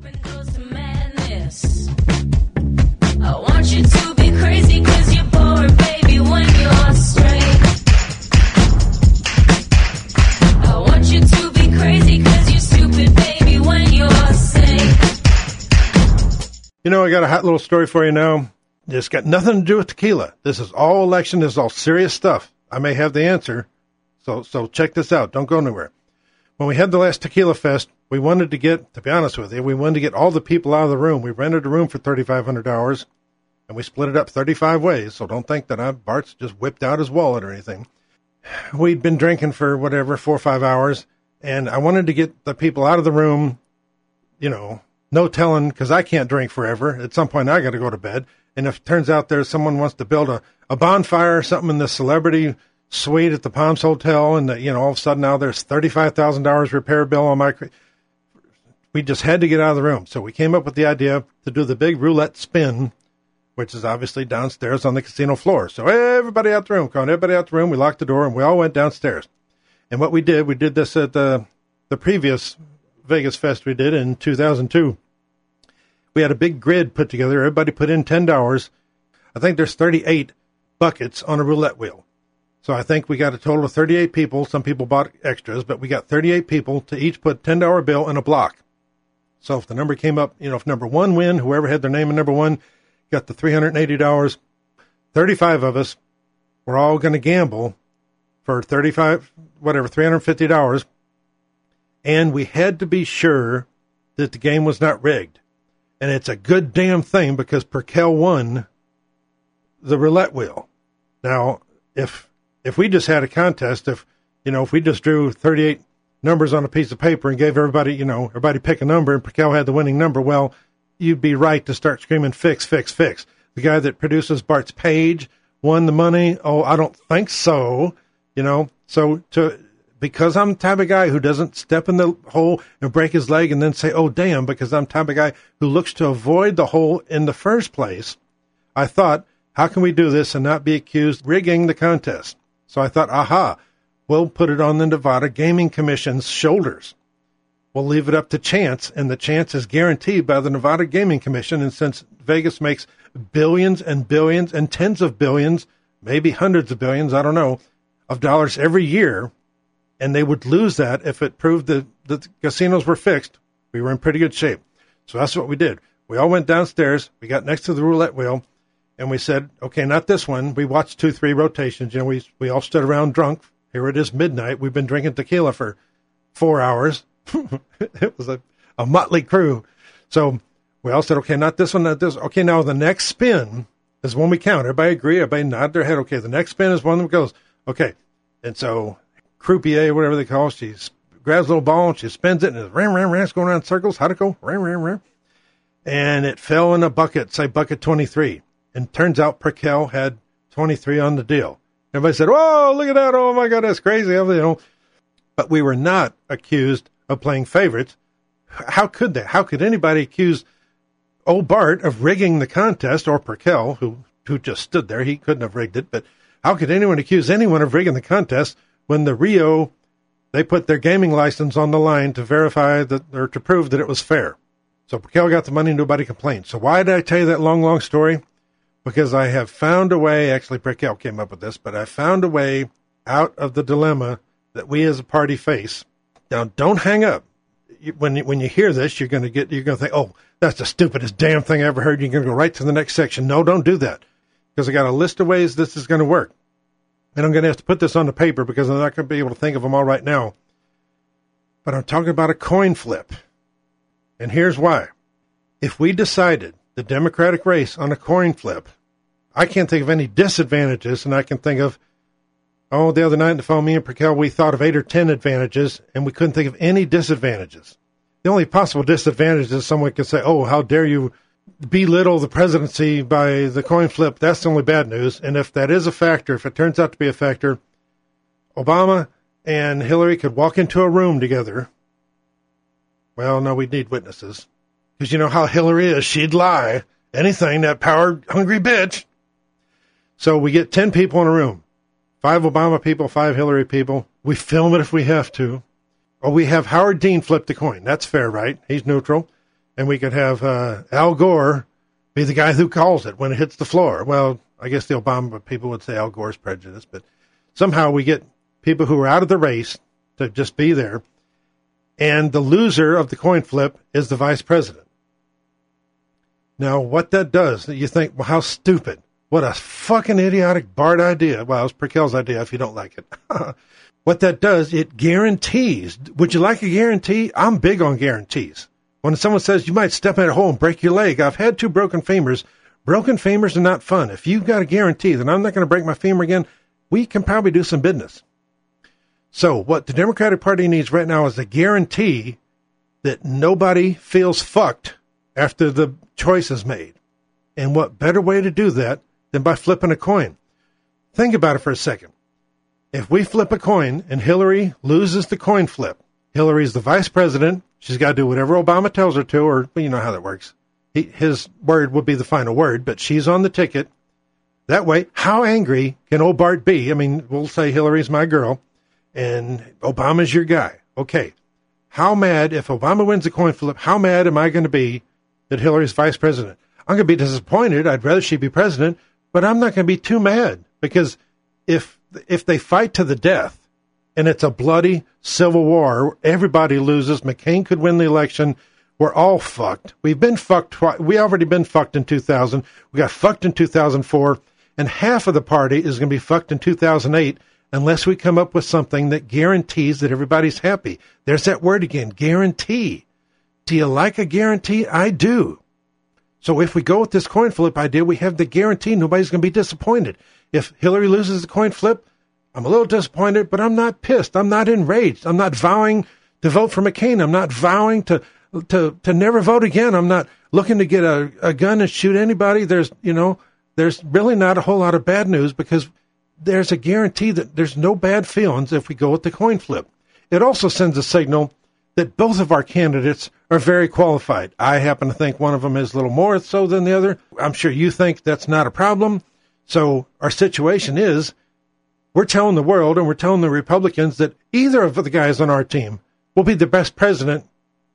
I want you to be crazy 'cause you're boring, baby, when you're straight. I want you to be crazy 'cause you're stupid, baby, when you're sane. You know, I got a hot little story for you now. It's got nothing to do with tequila. This is all election. This is all serious stuff. I may have the answer. So check this out. Don't go anywhere. When we had the last Tequila Fest, we wanted to get, to be honest with you, we wanted to get all the people out of the room. We rented a room for $3,500, and we split it up 35 ways. So don't think that Bart's just whipped out his wallet or anything. We'd been drinking for 4 or 5 hours, and I wanted to get the people out of the room, you know, no telling, because I can't drink forever. At some point, I got to go to bed. And if it turns out there's someone wants to build a bonfire or something in the celebrity suite at the Palms Hotel, and all of a sudden now there's $35,000 repair bill on we just had to get out of the room. So we came up with the idea to do the big roulette spin, which is obviously downstairs on the casino floor. So everybody out the room, we locked the door and we all went downstairs. And what we did this at the previous Vegas Fest we did in 2002. We had a big grid put together. Everybody put in $10. I think there's 38 buckets on a roulette wheel. So I think we got a total of 38 people. Some people bought extras, but we got 38 people to each put $10 bill in a block. So if the number came up, if number one win, whoever had their name in number one got the $380. 35 of us were all going to gamble for $350. And we had to be sure that the game was not rigged. And it's a good damn thing because Perkel won the roulette wheel. Now, if we just had a contest, if we just drew 38 numbers on a piece of paper and gave everybody pick a number and Perkel had the winning number, well, you'd be right to start screaming, fix, fix, fix. The guy that produces Bart's Page won the money. Oh, I don't think so. Because I'm the type of guy who doesn't step in the hole and break his leg and then say, oh, damn, because I'm the type of guy who looks to avoid the hole in the first place, I thought, how can we do this and not be accused of rigging the contest? So I thought, we'll put it on the Nevada Gaming Commission's shoulders. We'll leave it up to chance, and the chance is guaranteed by the Nevada Gaming Commission. And since Vegas makes billions and billions and tens of billions, maybe hundreds of billions, I don't know, of dollars every year, and they would lose that if it proved that the casinos were fixed, we were in pretty good shape. So that's what we did. We all went downstairs. We got next to the roulette wheel. And we said, okay, not this one. We watched 2-3 rotations. We all stood around drunk. Here it is midnight. We've been drinking tequila for 4 hours. It was a motley crew. So we all said, okay, not this one, not this. Okay, now the next spin is when we count. Everybody agree. Everybody nod their head. Okay, the next spin is one that goes. Okay. And so croupier, whatever they call it, she grabs a little ball and she spins it and it's ram, ram, ram. It's going around in circles. How'd it go? Ram, ram, ram. And it fell in a bucket, say bucket 23. And turns out Perkel had 23 on the deal. Everybody said, "Whoa, look at that. Oh, my God, that's crazy." But we were not accused of playing favorites. How could they? How could anybody accuse old Bart of rigging the contest, or Perkel, who just stood there? He couldn't have rigged it. But how could anyone accuse anyone of rigging the contest when the Rio, they put their gaming license on the line to verify that, or to prove that it was fair? So Perkel got the money and nobody complained. So why did I tell you that long, long story? Because I have found a way, actually Perkel came up with this, but I found a way out of the dilemma that we as a party face. Now, don't hang up. When you hear this, you're going to think, oh, that's the stupidest damn thing I ever heard. You're going to go right to the next section. No, don't do that. Because I got a list of ways this is going to work. And I'm going to have to put this on the paper because I'm not going to be able to think of them all right now. But I'm talking about a coin flip. And here's why. If we decided the Democratic race on a coin flip, I can't think of any disadvantages, and I can think of, the other night on the phone, me and Perkel, we thought of 8 or 10 advantages, and we couldn't think of any disadvantages. The only possible disadvantage is someone could say, oh, how dare you belittle the presidency by the coin flip. That's the only bad news. And if that is a factor, if it turns out to be a factor, Obama and Hillary could walk into a room together. Well, no, we'd need witnesses. Because you know how Hillary is. She'd lie. Anything, that power-hungry bitch. So we get 10 people in a room. 5 Obama people, 5 Hillary people. We film it if we have to. Or we have Howard Dean flip the coin. That's fair, right? He's neutral. and we could have Al Gore be the guy who calls it when it hits the floor. Well, I guess the Obama people would say Al Gore's prejudice, but somehow we get people who are out of the race to just be there, and the loser of the coin flip is the vice president. Now, what that does, you think, well, how stupid. What a fucking idiotic Bart idea. Well, it's Perkel's idea if you don't like it. What that does, it guarantees. Would you like a guarantee? I'm big on guarantees. When someone says you might step in a hole and break your leg, I've had 2 broken femurs. Broken femurs are not fun. If you've got a guarantee that I'm not going to break my femur again, we can probably do some business. So what the Democratic Party needs right now is a guarantee that nobody feels fucked after the choice is made. And what better way to do that than by flipping a coin? Think about it for a second. If we flip a coin and Hillary loses the coin flip, Hillary's the vice president. She's got to do whatever Obama tells her to, or you know how that works. His word would be the final word, but she's on the ticket. That way, how angry can old Bart be? I mean, we'll say Hillary's my girl and Obama's your guy. Okay. How mad, if Obama wins the coin flip, how mad am I going to be that Hillary's vice president? I'm going to be disappointed. I'd rather she be president, but I'm not going to be too mad, because if they fight to the death and it's a bloody civil war, everybody loses. McCain could win the election. We're all fucked. We've been fucked twice. We already been fucked in 2000. We got fucked in 2004, and half of the party is going to be fucked in 2008 unless we come up with something that guarantees that everybody's happy. There's that word again, guarantee. Do you like a guarantee? I do. So if we go with this coin flip idea, we have the guarantee nobody's going to be disappointed. If Hillary loses the coin flip, I'm a little disappointed, but I'm not pissed. I'm not enraged. I'm not vowing to vote for McCain. I'm not vowing to never vote again. I'm not looking to get a gun and shoot anybody. There's really not a whole lot of bad news, because there's a guarantee that there's no bad feelings if we go with the coin flip. It also sends a signal that both of our candidates are very qualified. I happen to think one of them is a little more so than the other. I'm sure you think that's not a problem. So our situation is, we're telling the world and we're telling the Republicans that either of the guys on our team will be the best president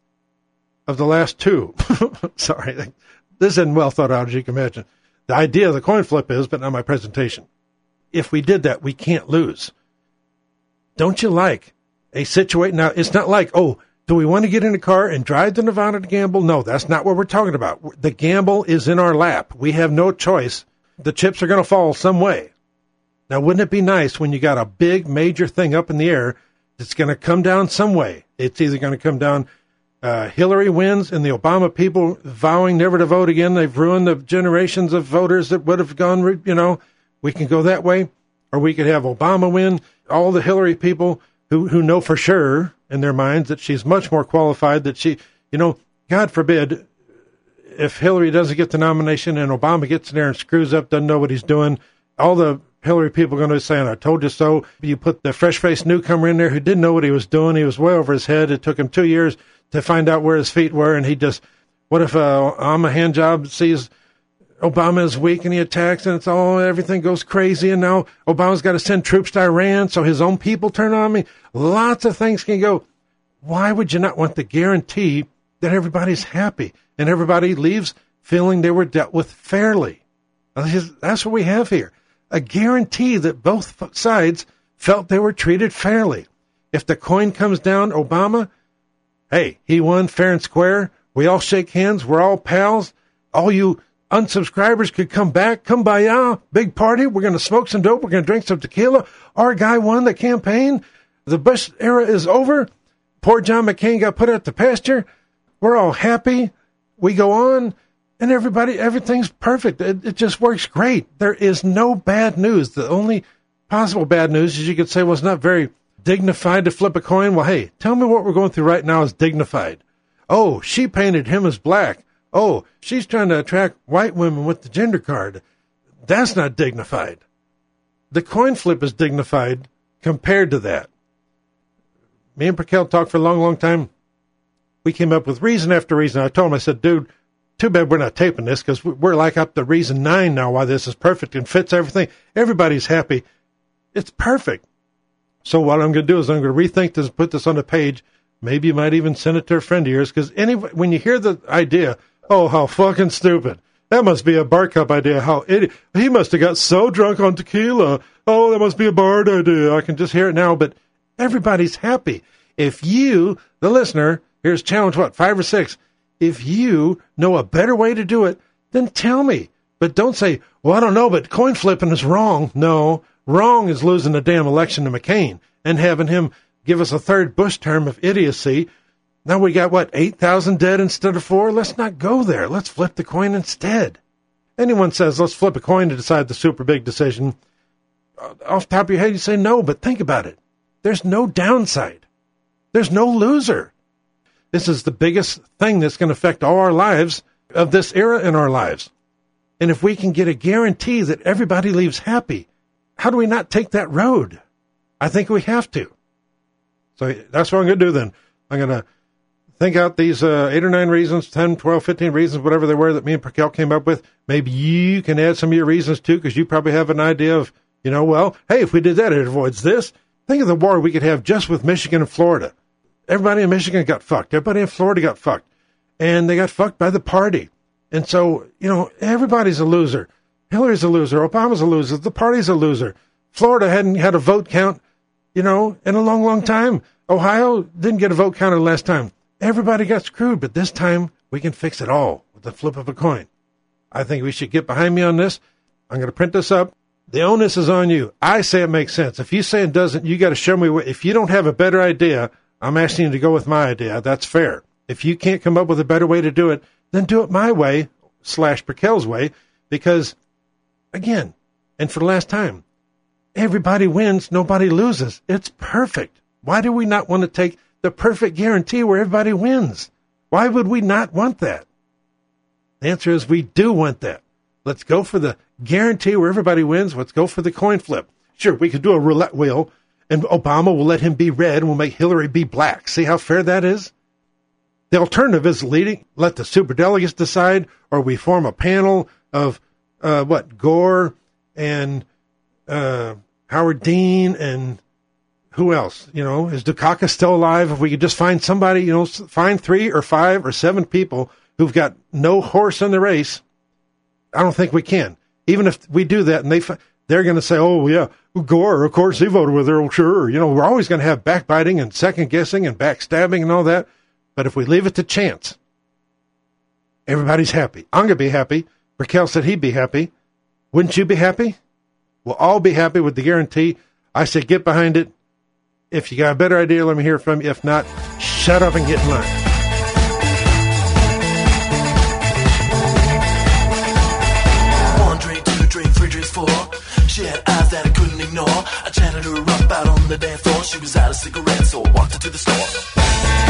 of the last 2. Sorry, this isn't well thought out, as you can imagine. The idea of the coin flip is, but not my presentation. If we did that, we can't lose. Don't you like a situation? Now, it's not like, oh, do we want to get in a car and drive to Nevada to gamble? No, that's not what we're talking about. The gamble is in our lap. We have no choice. The chips are going to fall some way. Now, wouldn't it be nice when you got a big major thing up in the air that's going to come down some way? It's either going to come down, Hillary wins and the Obama people vowing never to vote again. They've ruined the generations of voters that would have gone, we can go that way. Or we could have Obama win, all the Hillary people who know for sure in their minds that she's much more qualified, that she, God forbid, if Hillary doesn't get the nomination and Obama gets in there and screws up, doesn't know what he's doing, all the Hillary people are going to be saying, I told you so. You put the fresh-faced newcomer in there who didn't know what he was doing. He was way over his head. It took him 2 years to find out where his feet were, and he just, what if Alma Handjob sees Obama is weak and he attacks, and everything goes crazy, and now Obama's got to send troops to Iran so his own people turn on me. Lots of things can go. Why would you not want the guarantee that everybody's happy and everybody leaves feeling they were dealt with fairly? That's what we have here. A guarantee that both sides felt they were treated fairly. If the coin comes down Obama, hey, he won fair and square. We all shake hands. We're all pals. All you unsubscribers could come back. Kumbaya, big party. We're going to smoke some dope. We're going to drink some tequila. Our guy won the campaign. The Bush era is over. Poor John McCain got put out to pasture. We're all happy. We go on. And everything's perfect. It just works great. There is no bad news. The only possible bad news is you could say, well, it's not very dignified to flip a coin. Well, hey, tell me what we're going through right now is dignified. Oh, she painted him as black. Oh, she's trying to attract white women with the gender card. That's not dignified. The coin flip is dignified compared to that. Me and Perkel talked for a long, long time. We came up with reason after reason. I told him, I said, dude, too bad we're not taping this, because we're like up to reason 9 now why this is perfect and fits everything. Everybody's happy. It's perfect. So what I'm going to do is I'm going to rethink this and put this on the page Maybe you might even send it to a friend of yours, because when you hear the idea, oh, how fucking stupid. That must be a bar cup idea. How idiot. He must have got so drunk on tequila. Oh, that must be a Bard idea. I can just hear it now, but everybody's happy. If you, the listener, here's challenge, 5 or 6. If you know a better way to do it, then tell me. But don't say, well, I don't know, but coin flipping is wrong. No, wrong is losing the damn election to McCain and having him give us a third Bush term of idiocy. Now we got, 8,000 dead instead of 4? Let's not go there. Let's flip the coin instead. Anyone says, let's flip a coin to decide the super big decision, off the top of your head, you say no, but think about it. There's no downside. There's no loser. This is the biggest thing that's going to affect all our lives of this era in our lives. And if we can get a guarantee that everybody leaves happy, how do we not take that road? I think we have to. So that's what I'm going to do then. I'm going to think out these 8 or 9 reasons, 10, 12, 15 reasons, whatever they were that me and Raquel came up with. Maybe you can add some of your reasons too, because you probably have an idea of, hey, if we did that, it avoids this. Think of the war we could have just with Michigan and Florida. Everybody in Michigan got fucked. Everybody in Florida got fucked. And they got fucked by the party. And so, everybody's a loser. Hillary's a loser. Obama's a loser. The party's a loser. Florida hadn't had a vote count, in a long, long time. Ohio didn't get a vote counted last time. Everybody got screwed, but this time we can fix it all with the flip of a coin. I think we should get behind me on this. I'm going to print this up. The onus is on you. I say it makes sense. If you say it doesn't, you got to show me. If you don't have a better idea, I'm asking you to go with my idea. That's fair. If you can't come up with a better way to do it, then do it my way / Raquel's way, because, again, and for the last time, everybody wins, nobody loses. It's perfect. Why do we not want to take the perfect guarantee where everybody wins? Why would we not want that? The answer is we do want that. Let's go for the guarantee where everybody wins. Let's go for the coin flip. Sure, we could do a roulette wheel, and Obama will let him be red and we'll make Hillary be black. See how fair that is? The alternative is let the superdelegates decide, or we form a panel of, Gore and Howard Dean and who else? Is Dukakis still alive? If we could just find somebody, find 3 or 5 or 7 people who've got no horse in the race. I don't think we can. Even if we do that and they're going to say, oh, yeah, Gore, of course he voted with her. Sure. We're always going to have backbiting and second guessing and backstabbing and all that. But if we leave it to chance, everybody's happy. I'm going to be happy. Raquel said he'd be happy. Wouldn't you be happy? We'll all be happy with the guarantee. I say get behind it. If you got a better idea, let me hear from you. If not, shut up and get in line. 1 drink, 2 drink, 3 drinks, 4. She had eyes that I couldn't ignore. I chatted her up out on the dance floor. She was out of cigarettes, so I walked her to the store.